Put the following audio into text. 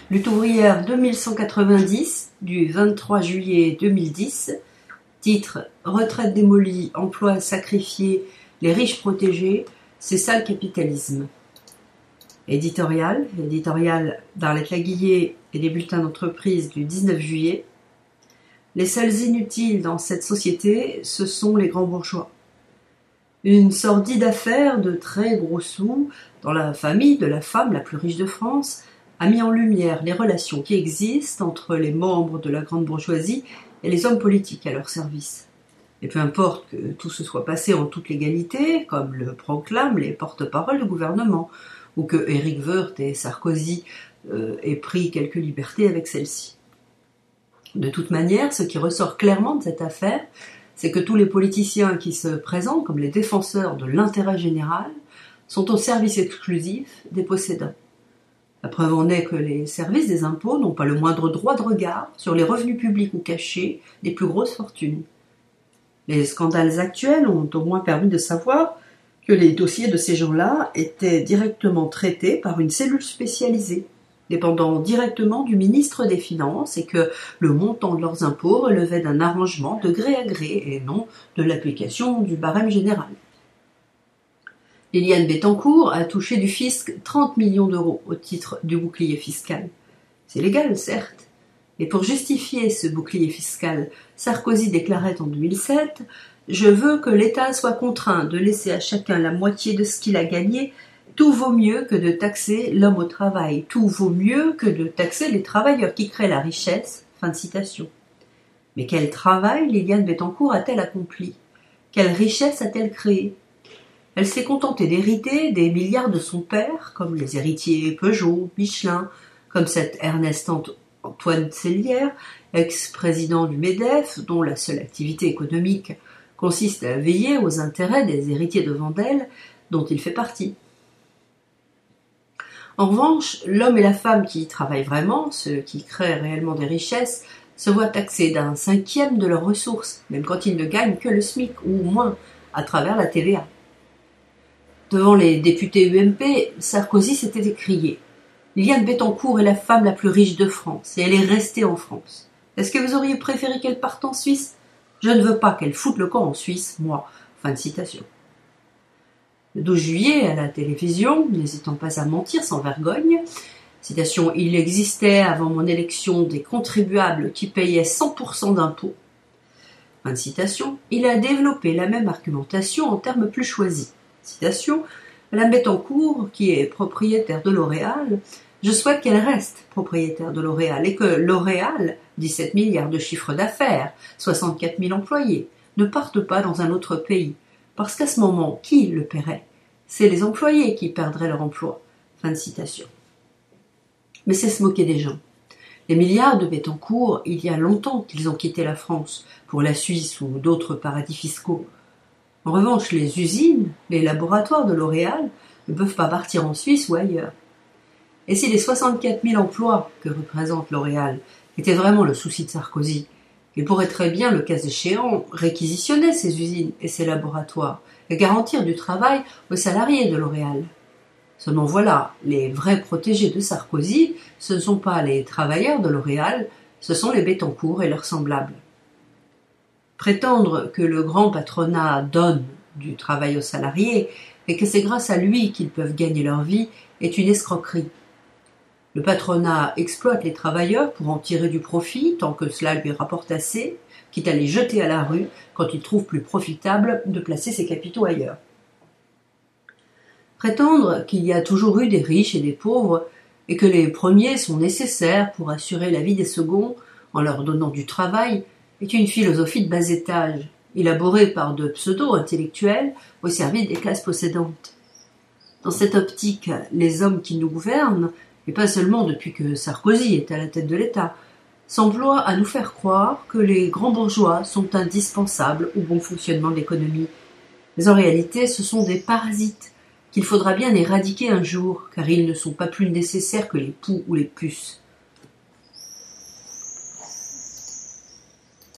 Lutte ouvrière 2190 du 23 juillet 2010, titre « Retraite démolie, emploi sacrifié, les riches protégés, c'est ça le capitalisme ». Éditorial d'Arlette Laguillet et des bulletins d'entreprise du 19 juillet. Les seuls inutiles dans cette société, ce sont les grands bourgeois. Une sordide affaire de très gros sous dans la famille de la femme la plus riche de France a mis en lumière les relations qui existent entre les membres de la grande bourgeoisie et les hommes politiques à leur service. Et peu importe que tout se soit passé en toute légalité, comme le proclament les porte-paroles du gouvernement, ou que Éric Woerth et Sarkozy aient pris quelques libertés avec celle-ci. De toute manière, ce qui ressort clairement de cette affaire, c'est que tous les politiciens qui se présentent comme les défenseurs de l'intérêt général sont au service exclusif des possédants. La preuve en est que les services des impôts n'ont pas le moindre droit de regard sur les revenus publics ou cachés des plus grosses fortunes. Les scandales actuels ont au moins permis de savoir que les dossiers de ces gens-là étaient directement traités par une cellule spécialisée, dépendant directement du ministre des Finances, et que le montant de leurs impôts relevait d'un arrangement de gré à gré et non de l'application du barème général. Liliane Bettencourt a touché du fisc 30 millions d'euros au titre du bouclier fiscal. C'est légal, certes. Et pour justifier ce bouclier fiscal, Sarkozy déclarait en 2007 « Je veux que l'État soit contraint de laisser à chacun la moitié de ce qu'il a gagné. Tout vaut mieux que de taxer l'homme au travail. Tout vaut mieux que de taxer les travailleurs qui créent la richesse. » Fin de citation. Mais quel travail Liliane Bettencourt a-t-elle accompli? Quelle richesse a-t-elle créée? Elle s'est contentée d'hériter des milliards de son père, comme les héritiers Peugeot, Michelin, comme cet Ernest Antoine Sellière, ex-président du MEDEF, dont la seule activité économique consiste à veiller aux intérêts des héritiers de Wendel, dont il fait partie. En revanche, l'homme et la femme qui travaillent vraiment, ceux qui créent réellement des richesses, se voient taxés d'un 1/5 de leurs ressources, même quand ils ne gagnent que le SMIC ou moins, à travers la TVA. Devant les députés UMP, Sarkozy s'était écrié « Liliane Bettencourt est la femme la plus riche de France, et elle est restée en France. Est-ce que vous auriez préféré qu'elle parte en Suisse? Je ne veux pas qu'elle foute le camp en Suisse, moi. » Fin de citation. Le 12 juillet, à la télévision, n'hésitant pas à mentir sans vergogne, citation « Il existait avant mon élection des contribuables qui payaient 100% d'impôts. » Fin de citation. Il a développé la même argumentation en termes plus choisis. Citation, Madame Bettencourt, qui est propriétaire de L'Oréal, je souhaite qu'elle reste propriétaire de L'Oréal et que L'Oréal, 17 milliards de chiffre d'affaires, 64 000 employés, ne parte pas dans un autre pays. Parce qu'à ce moment, qui le paierait? C'est les employés qui perdraient leur emploi. Fin de citation. Mais c'est se moquer des gens. Les milliards de Bettencourt, il y a longtemps qu'ils ont quitté la France pour la Suisse ou d'autres paradis fiscaux. En revanche, les usines, les laboratoires de L'Oréal ne peuvent pas partir en Suisse ou ailleurs. Et si les 64 000 emplois que représente L'Oréal étaient vraiment le souci de Sarkozy, il pourrait très bien, le cas échéant, réquisitionner ces usines et ces laboratoires et garantir du travail aux salariés de L'Oréal. Seulement voilà, les vrais protégés de Sarkozy, ce ne sont pas les travailleurs de L'Oréal, ce sont les Bettencourt et leurs semblables. Prétendre que le grand patronat donne du travail aux salariés et que c'est grâce à lui qu'ils peuvent gagner leur vie est une escroquerie. Le patronat exploite les travailleurs pour en tirer du profit tant que cela lui rapporte assez, quitte à les jeter à la rue quand il trouve plus profitable de placer ses capitaux ailleurs. Prétendre qu'il y a toujours eu des riches et des pauvres et que les premiers sont nécessaires pour assurer la vie des seconds en leur donnant du travail est une philosophie de bas étage, élaborée par de pseudo-intellectuels au service des classes possédantes. Dans cette optique, les hommes qui nous gouvernent, et pas seulement depuis que Sarkozy est à la tête de l'État, s'emploient à nous faire croire que les grands bourgeois sont indispensables au bon fonctionnement de l'économie. Mais en réalité, ce sont des parasites qu'il faudra bien éradiquer un jour, car ils ne sont pas plus nécessaires que les poux ou les puces.